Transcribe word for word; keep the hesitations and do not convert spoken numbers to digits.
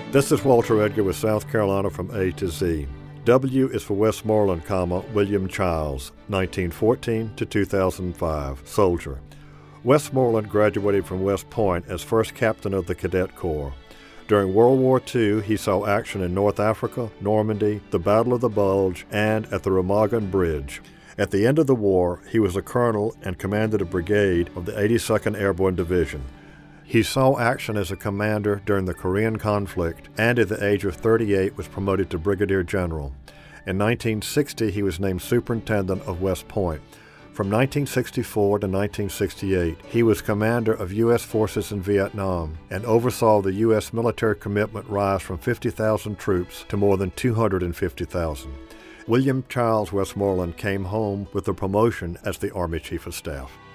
This is Walter Edgar with South Carolina from A to Z. W is for Westmoreland, comma, William Childs, nineteen fourteen to two thousand five, soldier. Westmoreland graduated from West Point as first captain of the Cadet Corps. During World War Two, he saw action in North Africa, Normandy, the Battle of the Bulge, and at the Remagen Bridge. At the end of the war, he was a colonel and commanded a brigade of the eighty-second Airborne Division. He saw action as a commander during the Korean conflict and at the age of thirty-eight was promoted to brigadier general. In nineteen sixty, he was named superintendent of West Point. From nineteen sixty-four to nineteen sixty-eight, he was commander of U S forces in Vietnam and oversaw the U S military commitment rise from fifty thousand troops to more than two hundred fifty thousand. William Childs Westmoreland came home with a promotion as the Army Chief of Staff.